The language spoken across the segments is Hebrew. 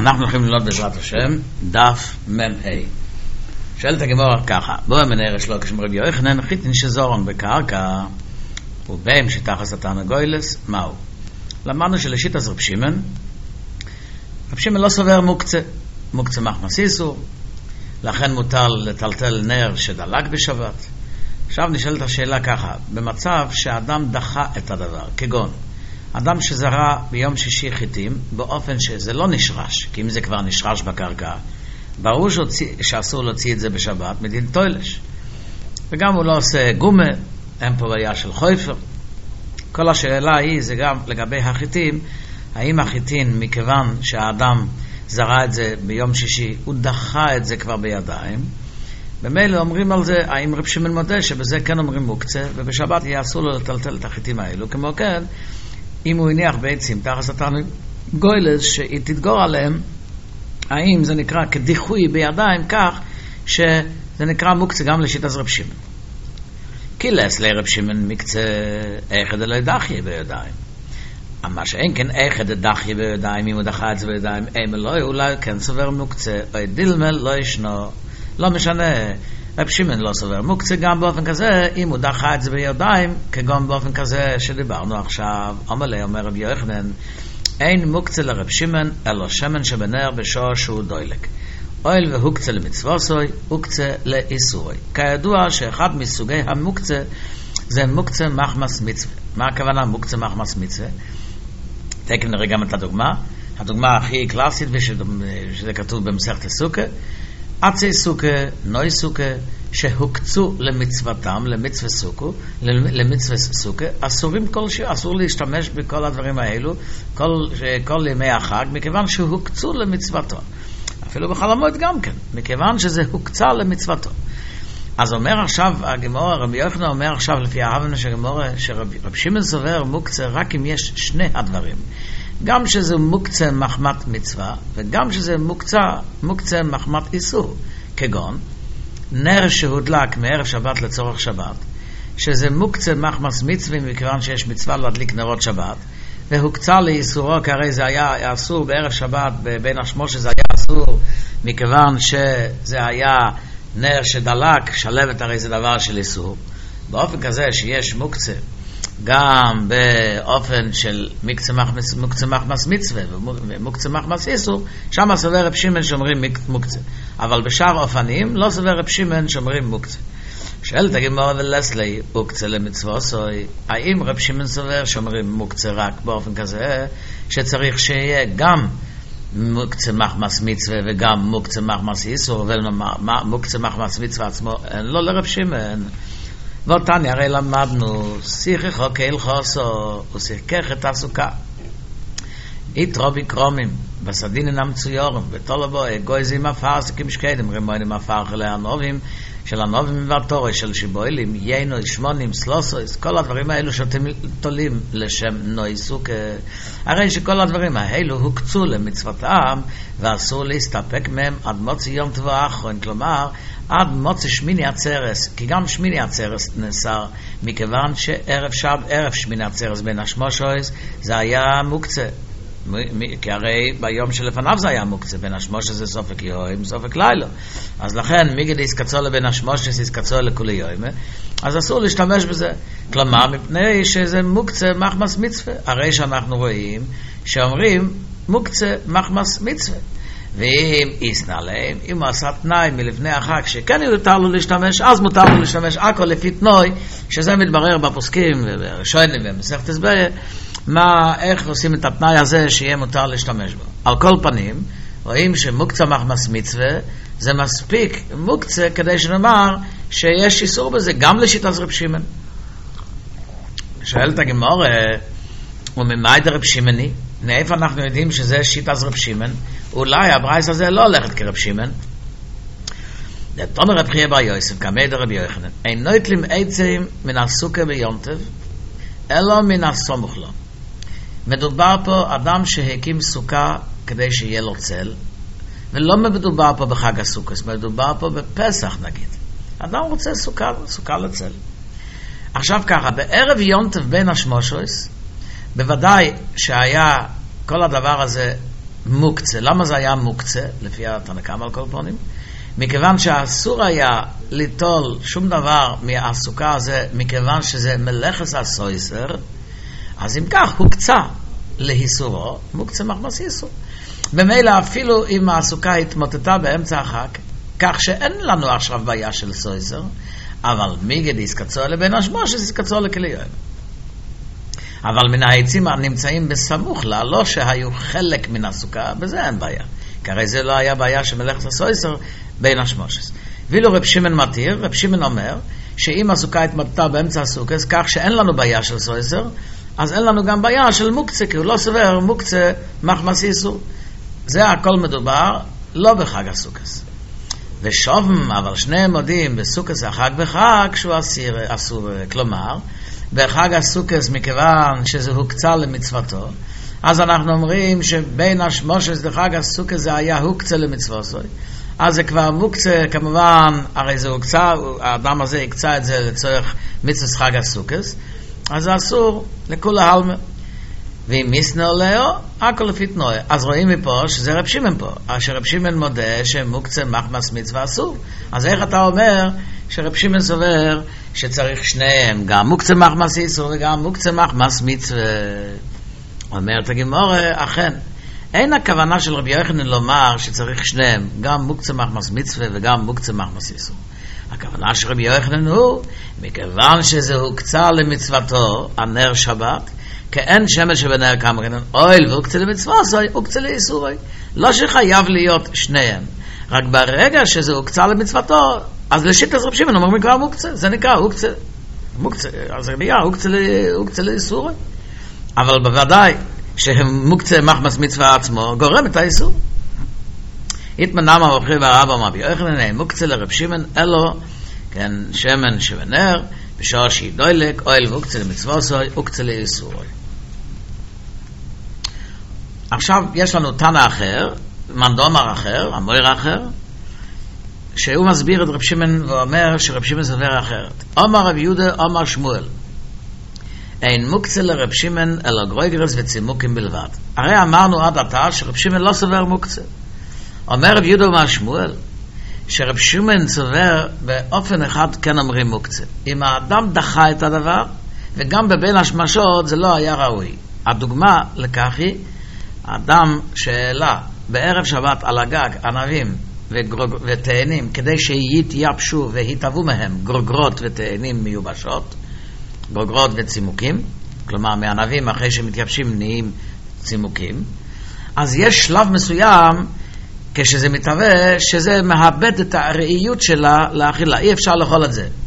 אנחנו הולכים ללמוד בעזרת השם דף מ"ה. שואלת הגמרא ככה: בוא מנהר שלוקש מרבי יוחנן חיתין שזורון בקרקע ובהם שתחס התרנגולס מהו? למדנו שלשיטת רב שמעון, רב שמעון לא סובר מוקצה מחמס איסור, לכן מותר לטלטל נר שדלק בשבת. עכשיו נשאלת השאלה ככה: במצב שהאדם דחה את הדבר, כגון אדם שזרע ביום שישי חיטים באופן שזה לא נשרש, כי אם זה כבר נשרש בקרקע, ברור שאסור להוציא את זה בשבת מדין טוילש, וגם הוא לא עושה גומה, אין פה בעיה של חויפר. כל השאלה היא זה גם לגבי החיטים, האם החיטין מכיוון שהאדם זרע את זה ביום שישי הוא דחה את זה כבר בידיים, במילא אומרים על זה, האם רב שמעון מודה שבזה כן אומרים מוקצה ובשבת יהיה אסור לו לטלטל את החיטים האלו, כמו כן אם הוא הניח בעצים תחת התרנגולת שהיא תתגור עליהם, האם זה נקרא כדיחוי בידיים כך שזה נקרא מוקצה גם לשיטת רב שמעון? כי לסלי רב שמעון מקצה אחד אלא דחי בידיים, מה שאין כן אחד דחי בידיים, אם הוא דחה את זה בידיים אלוהי אולי כן סובר מוקצה, או דילמל לא ישנו, לא משנה. רב שמעון לא סובר מוקצה גם באופן כזה אם הוא דחה את זה בידיים, כגון באופן כזה שדיברנו עכשיו. אומר רבי יוחנן אין מוקצה לרב שמעון אלא שמן שבנר בשעה שהוא דוילק, אוהל והוקצה למצווסוי הוקצה לאיסורוי. כידוע שאחד מסוגי המוקצה זה מוקצה מחמס מצווה. מה הכוונה מוקצה מחמס מצווה? תכף נראה גם את הדוגמה הכי קלאסית ושזה כתוב במסכת סוכה: עצי סוכה, נוי סוכה, שהוקצו למצוותם, למצווה סוכה, אסור להשתמש בכל הדברים האלו כל ימי החג, מכיוון שהוקצו למצוותו. אפילו בחלומות גם כן, מכיוון שזה הוקצה למצוותו. אז אומר עכשיו הגמרא, רבי יוחנן אומר עכשיו לפי ההבנה של הגמרא שרב שמעון סובר מוקצה רק אם יש שני הדברים, גם שזה מוקצה מחמת מצווה וגם שזה מוקצה מחמת איסור, כגון נר שהודלק מערב שבת לצורך שבת, שזה מוקצה מחמס מצווה מכיוון שיש מצווה להדליק נרות שבת, והוקצה לאיסורו כי הרי זה היה אסור בערב שבת בין השמוש, זה היה אסור מכיוון שזה היה נר שדלק, שלבת הרי זה דבר של איסור. באופן כזה שיש מוקצה גם באופן של מוקצה מחמס מצווה ומוקצה מחמס איסור, שם סובר רב שמעון שאומרים מוקצה, אבל בשאר אופנים לא סובר רב שמעון שאומרים מוקצה. שואלת הגמרא ולסלי מוקצה למצווסוי, האם רב שמעון סובר שאומרים מוקצה רק באופן כזה שצריך שיהיה גם מוקצה מחמס מצווה וגם מוקצה מחמס איסור, ומוקצה מחמס מצווה עצמו אין לו לרב שמעון? ואותני הרי למדנו שיחך או כאל חוסו ושיחכך את הסוכה יתרובי קרומים בסדין אינם צויורם ותולבו גויזים אפרסקים שקדם רמוינים אפרח להנובים של הנובים והתורה של שיבוילים יינו שמונים סלוסויס, כל הדברים האלו שאתם תולים לשם נוי סוכה, הרי שכל הדברים האלו הוקצו למצוותם ואסור להסתפק מהם עד מוצא יום טבוע האחרון, כלומר עד מוצא שמיני עצרס, כי גם שמיני עצרס נאסר מכיוון שערב שמיני עצרס בין השמושויס זה היה מוקצה, כי הרי ביום שלפניו זה היה מוקצה, בין השמוש זה סופק יום סופק לילה, אז לכן מיגד יסקצו לבין השמוש יסקצו לכולי יום, אז אסור להשתמש בזה, כלומר מפני שזה מוקצה מחמס מצווה. הרי שאנחנו רואים שאומרים מוקצה מחמס מצווה, ואם יסנה להם, אם הוא עשה תנאי מלפני החג שכן יותר לו להשתמש, אז מותר לו להשתמש הכל לפי תנוי, שזה מתברר בפוסקים ובראשונים ובמסכת הסברא איך עושים את התנאי הזה שיהיה מותר להשתמש בו. על כל פנים רואים שמוקצה מחמס מצווה זה מספיק מוקצה כדי שנאמר שיש איסור בזה גם לשיטת רב שמעון. שואלת הגמרא וממאי דרב שמעוני, מאיפה אנחנו יודעים שזה שיטת רב שמעון? אולי הברייתא הזה לא הולכת כרב שמעון. דתומר רב חייא בר יוסף כמי דרבי יוחנן אין נוטלים עצים מן הסוכה ביום טוב אלא מן הסמוך לו. מדובר פה אדם שהקים סוכה כדי שיהיה לו צל, ולא מדובר פה בחג הסוכות, מדובר פה בפסח נגיד. אדם רוצה סוכה לצל. עכשיו ככה, בערב יום טוב בין השמושויס, בוודאי שהיה כל הדבר הזה מוקצה. למה זה היה מוקצה? לפי התנא קמא על כל פנים. מכיוון שאסור היה ליטול שום דבר מהסוכה הזה, מכיוון שזה מלאכת הסויסר, אז אם כך הוקצה להיסורו, מוקצה מחמס איסור. במילא אפילו אם הסוכה התמוטטה באמצע החג, כך שאין לנו עכשיו בעיה של סויסר, אבל מיגד יסקצוע לבין השמוש, יסקצוע לכלי. אבל מן העצים הנמצאים בסמוך לה, לא שהיו חלק מן הסוכה, בזה אין בעיה. כי הרי זה לא היה בעיה של מלאכת הסויסר בין השמושס. ואילו רב שמעון מתיר, רב שמעון אומר, שאם הסוכה התמוטטה באמצע הסוכס, כך שאין לנו בעיה של סויסר, אז אין לנו גם בעיה של מוקצה, כי הוא לא סובר מוקצה מחמס איסור. זה הכל מדובר, לא בחג הסוכס. ושובם, אבל שניהם מודים בסוכס החג בחג, שהוא אסור, כלומר, בחג הסוכס מכיוון שזה הוקצה למצוותו, אז אנחנו אומרים שבין השמושס לחג הסוכס זה היה הוקצה למצוותו, אז זה כבר מוקצה, כמובן, הרי זה הוקצה, האדם הזה הקצה את זה לצורך מצוות חג הסוכס, אז זה אסור לכול העלמא. ואם מיסנר לאו, הכל לפי תנועה. אז רואים מפה שזה רב שמעון פה, שרב שמעון מודה שמוקצה מחמס מצווה אסור. אז איך אתה אומר שרב שמעון סובר שצריך שניהם, גם מוקצה מחמס איסור וגם מוקצה מחמס מצווה? אומרת הגמרא, אכן, אין הכוונה של רבי יוחנן לומר שצריך שניהם, גם מוקצה מחמס מצווה וגם מוקצה מחמס איסור. הכוונה של רבי יוחנן הוא, מכיוון שזה הוקצה למצוותו, הנר שבת, כאין שמש שבנר כמרנן, אויל והוקצה למצווה, הוקצה לאיסורי. לא שחייב להיות שניהם, רק ברגע שזה הוקצה למצוותו, אז לשיטת רב שמעון אומרים כבר מוקצה, זה נקרא מוקצה, אז זה נקרא הוקצה לאיסורי. אבל בוודאי שמוקצה מחמס מצווה עצמו גורם את האיסור. התמנם המבחיר והרבא מבי יוחנן, מוקצה לרב שמעון אלו, כן, שמן שבנר, בשעה שהיא דוילק, אויל והוקצה למצווה, הוקצה לאיסורי. עכשיו יש לנו תנא אחר, מנדומר אחר, המויר אחר, שהוא מסביר את רב שמעון ואומר שרב שמעון סובר אחרת. אומר רב יהודה, אומר שמואל, אין מוקצה לרב שמעון אלא גרויגרס וצימוקים בלבד. הרי אמרנו עד עתה שרב שמעון לא סובר מוקצה. אומר רב יהודה אומר שמואל, שרב שמעון סובר באופן אחד כן אומרים מוקצה. אם האדם דחה את הדבר, וגם בבין השמשות זה לא היה ראוי. הדוגמה לכך היא, האדם שאלה בערב שבת על הגג ענבים ותאנים, כדי שיתייבשו והתאבו מהם גרוגרות ותאנים מיובשות, גרוגרות וצימוקים, כלומר מענבים אחרי שמתייבשים נהיים צימוקים, אז יש שלב מסוים כשזה מתהווה שזה מאבד את הראיות שלה לאכילה, אי אפשר לאכול את זה.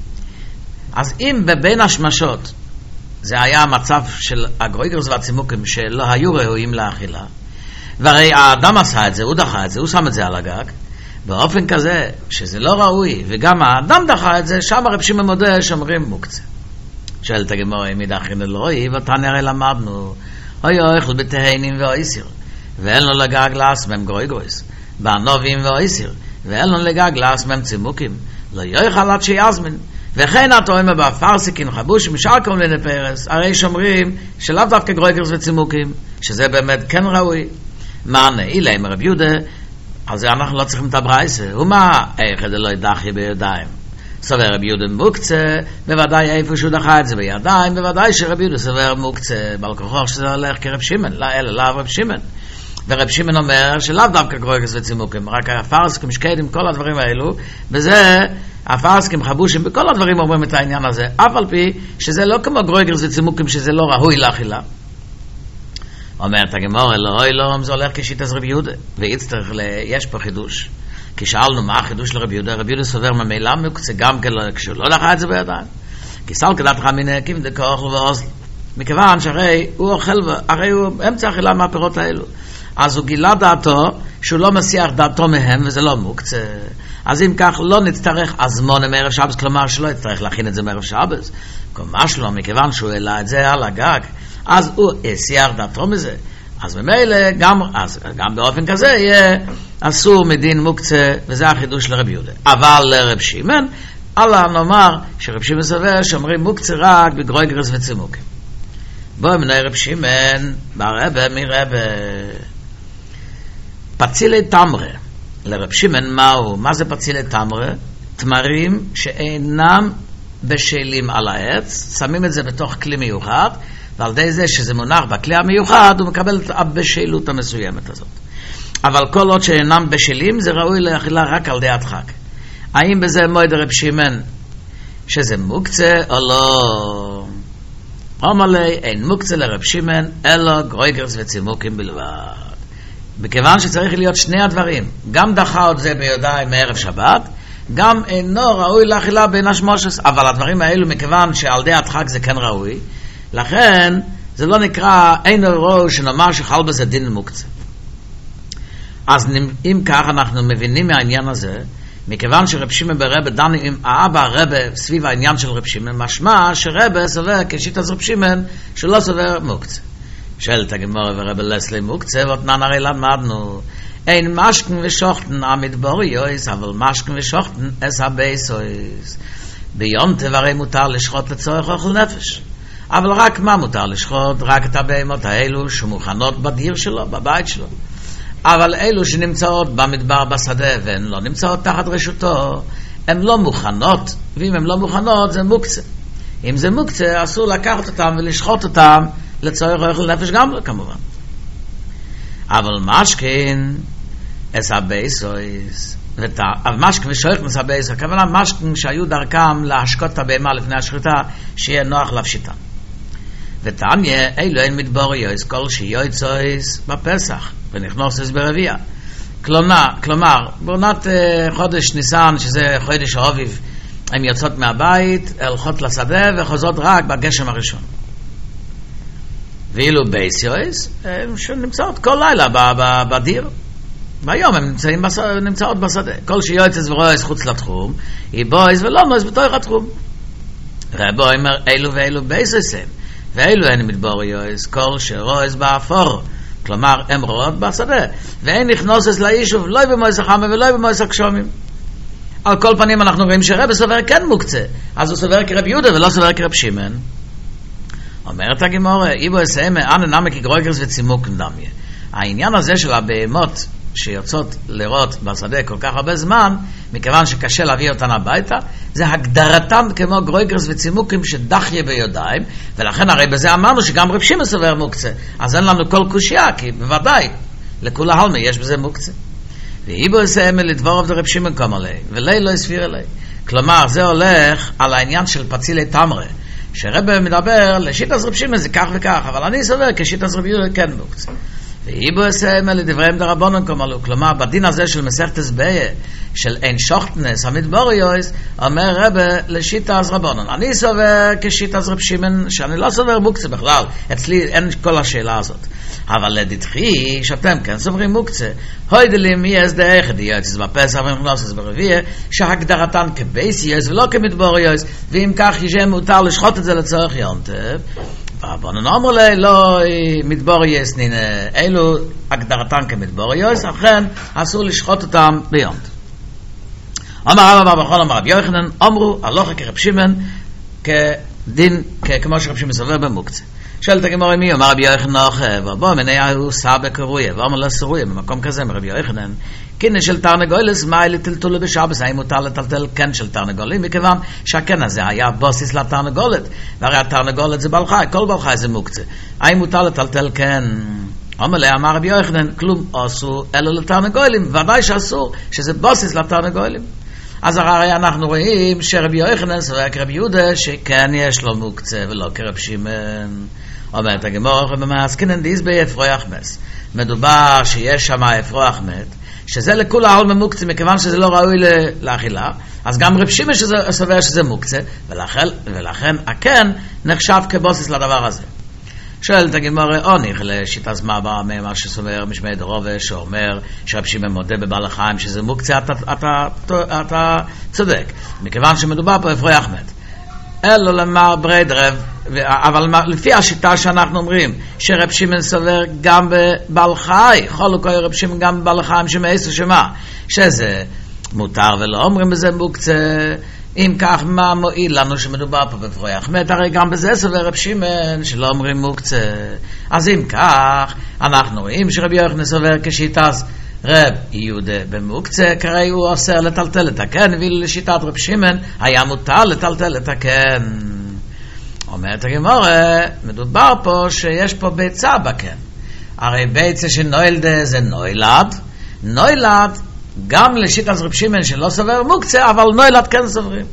אז אם בבין השמשות זה היה המצב של הגרויגרס והצימוקים שלא היו ראויים לאכילה, והרי האדם עשה את זה, הוא דחה את זה, הוא שם את זה על הגג, באופן כזה שזה לא ראוי, וגם האדם דחה את זה, שם רב שמעון מודה שאומרים מוקצה. שואלת הגמרא, אם ידחין אלוהי, ותנא הרי למדנו, אוי אוכל בתהינים ואויסיר, ואין לו לגג לעצמם גרויגרוס, בענובים ואויסיר, ואין לו לגג לעצמם צימוקים, לא יאכל עד שיזמין, וכן התואמה בפרסיקין חבוש משאר כל מיני פרס, הרי שומרים שלאו דווקא גרויגרוס וצימוקים, שזה באמת כן ראוי. מענה, אילה עם רב יהודה, על זה אנחנו לא צריכים את הברייסה, ומה איך זה לא ידחי בידיים? סובר רב יהודה מוקצה, בוודאי איפה שהוא דחה את זה בידיים, בוודאי שרב יהודה סובר מוקצה, בעל כוחו שזה הולך כרב שמעון, לא אלא לאו רב שמעון. ורב שמעון אומר שלאו דווקא גרויגרוס וצימוקים, רק הפרסקים שקדים, כל הדברים האלו, וזה הפרסקים חבושים, בכל הדברים אומרים את העניין הזה, אף על פי שזה לא כמו גרויגרוס וצימוקים, שזה לא ראוי לאכילה. אומרת הגמרא, לא, זה הולך כשיטת רב יהודה, ויצטרך, יש פה חידוש. כי שאלנו מה החידוש לרב יהודה, רב יהודה סובר ממילא מוקצה גם כשהוא לא דחה את זה בידיים. כי סל כדת חמינקים דקאכל ואוזל. מכיוון שהרי הוא אוכל, הרי הוא אמצע אכילה מהפירות האלו. אז הוא גילה דעתו שהוא לא מסיח דעתו מהם, וזה לא מוקצה. אז אם כך לא נצטרך הזמון מערב שבת, כלומר שלא יצטרך להכין את זה מערב שבת. כלומר שלא, מכיוון שהוא העלה את זה על הגג, אז הוא הסיח דעתו מזה. אז ממילא גם באופן כזה יהיה אסור מדין מוקצה, וזה החידוש לרב יהודה. אבל לרב שמעון, אללה נאמר שרב שמעון סובר שאומרים מוקצה רק בגרויגרוס וצימוקים. בואו מנהי רב שמעון ברבא מרבא. פצילי תמרה. לרב שמעון מהו? מה זה פצילי תמרה? תמרים שאינם בשלים על העץ, שמים את זה בתוך כלי מיוחד, ועל ידי זה שזה מונח בכלי המיוחד, הוא מקבל את הבשלות המסוימת הזאת. אבל כל עוד שאינם בשלים, זה ראוי לאכילה רק על ידי הדחק. האם בזה מועד רב שמעון שזה מוקצה או לא? אומר לי, אין מוקצה לרב שמעון, אלא גרויגרס וצימוקים בלבד. מכיוון שצריך להיות שני הדברים, גם דחה את זה ביודעי מערב שבת, גם אינו ראוי לאכילה בין השמושס, אבל הדברים האלו, מכיוון שעל ידי הדחק זה כן ראוי, לכן זה לא נקרא, אינו ראוי שנאמר שחל בזה דין מוקצה. אז אם כך אנחנו מבינים מהעניין הזה, מכיוון שרב שמעון ברבא דן עם האבא רבא סביב העניין של רב שמעון, משמע שרבא סובר כשיטת רב שמעון שלא סובר מוקצה. שאלת הגמרא ורבא לסלי מוקצה, ואותנן הרי למדנו, אין משכן ושוכתן המדבוריוס, אבל משכן ושוכתן אס הבייסויס. ביונטב הרי מותר לשחוט לצורך אוכל נפש. אבל רק מה מותר לשחוט? רק את הבהמות האלו שמוכנות בדיר שלו, בבית שלו. אבל אלו שנמצאות במדבר בשדה והן לא נמצאות תחת רשותו, הן לא מוכנות, ואם הן לא מוכנות זה מוקצה. אם זה מוקצה, אסור לקחת אותם ולשחוט אותם לצורך אוכל נפש גם לא, כמובן. אבל משכן אס הבייסויס, משכן ושוכתן אס הבייסויס, הכוונה משכן שהיו דרכם להשקות את הבהמה לפני השחיטה, שיהיה נוח להפשיטה. ותניה, אילו אין מדבוריוס, כל שיוצאוס בפסח, ונכנוסס ברביע. כלומר, בעונת חודש ניסן, שזה חודש האביב, הן יוצאות מהבית, הולכות לשדה, וחוזרות רק בגשם הראשון. ואילו בייסיוס, הן נמצאות כל לילה בדיר. ביום הן נמצאות בשדה. כל שיוצאס ורויס חוץ לתחום, היא בויס ולא נויס בתוך התחום. רבו אומר, אילו ואילו בייסיוסם. ואילו הן מדבוריוס, כל שרויס באפור, כלומר הם רואות בשדה, ואין נכנוסס לאישוב לא במויס החמה ולא במויס הקשומים. על כל פנים אנחנו רואים שרב סובר כן מוקצה, אז הוא סובר כרב יהודה ולא סובר כרב שמעון. אומרת הגמרא, איבו אסיימה אנא נמי כגרויגרס וצימוק נדמיה. העניין הזה של הבהמות שיוצאות לראות בשדה כל כך הרבה זמן, מכיוון שקשה להביא אותן הביתה, זה הגדרתם כמו גרויגרס וצימוקים שדחיה ביודיים, ולכן הרי בזה אמרנו שגם רב שמעון סובר מוקצה, אז אין לנו כל קושיה, כי בוודאי לכול העלמא יש בזה מוקצה. ואיבו אסיימה לדבור עבד רב שמעון כמו לי, ולי לא הסביר אלי. כלומר זה הולך על העניין של פצילי תמרה, שרב מדבר לשיטת רב שמעון זה כך וכך, אבל אני סובר כשיטת רב יהודה כן מוקצה. ואיבו אסיימה לדבריהם דרבנן כמלו, כלומר בדין הזה של מסכת סביה של אין שוכתנס המדבוריוס, אומר רבי לשיטה אז רבנן, אני סובר כשיטה אז רב שמעון, שאני לא סובר מוקצה בכלל, אצלי אין כל השאלה הזאת, אבל לדתחי שאתם כן סוברים מוקצה, הוידלים מי הסדה אחד יוצא בפסח ונכנוסס ברביע, שהגדרתן כבייסיוס ולא כמדבוריוס, ואם כך יהיה מותר לשחוט את זה לצורך יונטב, רבנן אמרו לי, לא מדבוריוס נינה, אלו הגדרתן כמדבוריוס, אכן אסור לשחוט אותם ביונט. אמר רבא בכל אמר רב יוחנן, אמרו הלכה כרב שמעון כדין, כמו שרב שמעון סובר במוקצה. שואלת הגמרא מי, אמר רבי יוחנן, ובוא מניה הוא סבא קרויה, ואמר לו סרויה, במקום כזה מרבי יוחנן, קינא של תרנגולס, מה לטלטלו בשבס, האם מותר לטלטל קן של תרנגולים, מכיוון שהקן הזה היה בוסיס לתרנגולת, והרי התרנגולת זה בעל חי, כל בעל חי זה מוקצה, האם מותר לטלטל קן? אמר רבי יוחנן, כלום אסור אלא לתרנגולים, ודאי שאסור שזה בוסיס לתרנגולים. אז הרי אנחנו רואים שרבי יוחנן סובר כרבי יהודה שכן יש לו מוקצה ולא כרב שמעון. אומרת הגמרא במעסקינן דיס באפרוח מס, מדובר שיש שם אפרוח מת, שזה לכול העול ממוקצה, מכיוון שזה לא ראוי לאכילה, אז גם רב שמעון סובר שזה מוקצה, ולכן הכן נחשב כבוסיס לדבר הזה. שואלת הגמרא, אוניך לשיטה זמבה ממה שסובר משמעי דרובה, שאומר שרב שמעון מודה בבעל החיים שזה מוקצה, אתה צודק, מכיוון שמדובר פה אפרוח מת. אלו למר בריידרב, אבל לפי השיטה שאנחנו אומרים שרב שמעון סובר גם בבעל חי, חולקו רב שמעון גם בבעל חיים שמעשר שמה, שזה מותר ולא אומרים בזה מוקצה. אם כך, מה מועיל לנו שמדובר פה בפרויח מת? הרי גם בזה סובר רב שמעון שלא אומרים מוקצה. אז אם כך, אנחנו רואים שרבי יוחנן סובר כשיטת רב יהודה במוקצה, קראי הוא אוסר לטלטל את הקן, ואילו לשיטת רב שמעון היה מותר לטלטל את הקן. אומרת הגמרא, מדובר פה שיש פה ביצה בקן. הרי ביצה שנוילדה זה נוילד גם לשיטת רב שמעון שלא סובר מוקצה, אבל נוילד כן סוברים.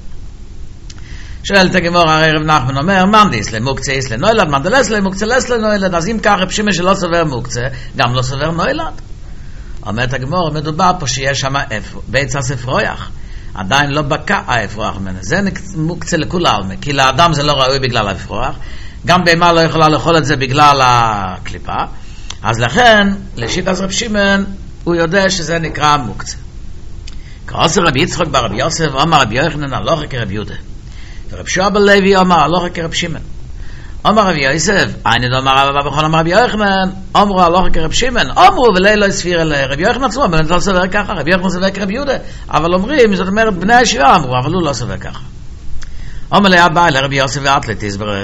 שואלת הגמרא, הרי רב נחמן אומר, מנדיס למוקצה יש לנוילד, מנדלס למוקצה לס לנוילד, אז אם כך רב שמעון שלא סובר מוקצה, גם לא סובר נוילד. אומרת הגמרא, מדובר פה שיש שם ביצה ספרויח, עדיין לא בקע האפרוח ממנו, זה מוקצה לכול העלמא, כי לאדם זה לא ראוי בגלל האפרוח, גם בהמה לא יכולה לאכול את זה בגלל הקליפה, אז לכן לשיטת רב שמעון הוא יודע שזה נקרא מוקצה. כעושה רבי יצחק ברבי יוסף, אמר רבי יוחנן הלכה כרב יהודה, ורב שועה בן לוי אמר הלכה כרב שמעון. אמר רבי יוסף, אין דאמר רבא בכל אמר רבי יוחנן, אמרו הלכה כרב שמעון, אמרו ולא ספיר אל רבי יוחנן עצמו, באמת לא סובר ככה, רבי יוחנן סובר כרב יהודה, אבל אומרים, זאת אומרת בני הישיבה אמרו, אבל הוא לא סובר ככה. אמר לי הבא לרבי יוסף ואטלה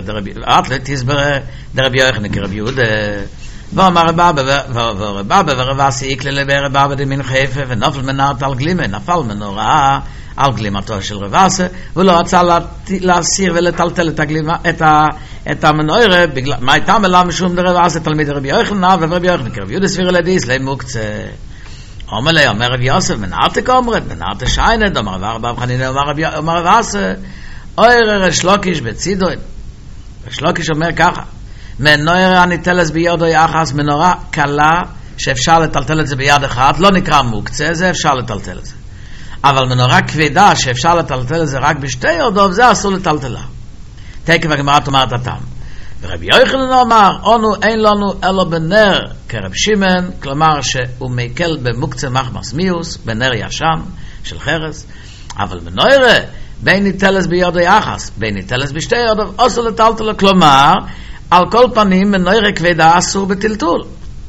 תסבר דרבי יוחנן כרב יהודה, ואמר רבא ורבא סעיק לרבא דמין חיפה, ונפל מנעת על גלימה, נפל מנורה על גלימתו של רבאסה, ולא רצה להסיר ולטלטל את המנורה, מה הייתה מלה משום דרבאסה תלמיד רבי יוחנן, ורבי יוחנן כרב יהודה סביר לדיס למוקצה. אומר רבי יוסף, מנעת קומרת, מנעת שיינת, אמר רבא חנינא, אמר רבאסה, אויר ריש לוקיש בצידוי. ריש לוקיש אומר ככה, מנורה הניטלס בידו יחס, מנורה קלה שאפשר לטלטל את זה ביד אחת, לא נקרא מוקצה, זה אפשר לטלטל את זה. אבל מנורה כבדה שאפשר לטלטל את זה רק בשתי ידות, זה אסור לטלטלה. תקף הגמרא תאמר את הטעם. ורבי יוחנן אמר, אנו אין לנו אלא בנר כרב שמעון, כלומר שהוא מקל במוקצה מחמס מיוס, בנר ישן של חרס, אבל מנורה בין ניטלס בידו יחס, בין ניטלס בשתי ידות, אסור לטלטלה, כלומר על כל פנים מנורה כבדה אסור בטלטול.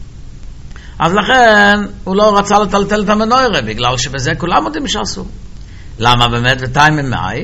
אז לכן הוא לא רצה לטלטל את המנורה, בגלל שבזה כולם יודעים שאסור. למה באמת? ותיימן מאי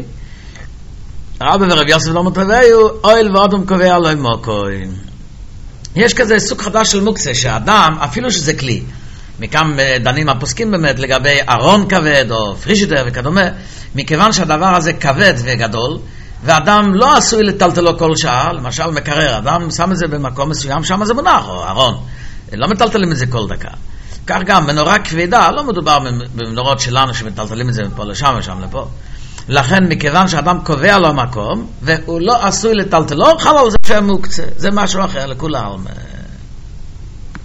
רבי ורבי יוסף לא מטרביו, אויל ואדום קובע לא מוקוי. יש כזה סוג חדש של מוקצה, שהאדם, אפילו שזה כלי, מכאן דנים הפוסקים באמת לגבי ארון כבד או פרישידר וכדומה, מכיוון שהדבר הזה כבד וגדול, ואדם לא עשוי לטלטלו כל שעה, למשל מקרר, אדם שם את זה במקום מסוים, שם זה מונח, או ארון, לא מטלטלים את זה כל דקה. כך גם מנורה כבדה, לא מדובר במנורות שלנו שמטלטלים את זה מפה לשם ושם לפה. לכן מכיוון שאדם קובע לו מקום והוא לא עשוי לטלטלו, חבל על זה שמוקצה, זה משהו אחר לכולם.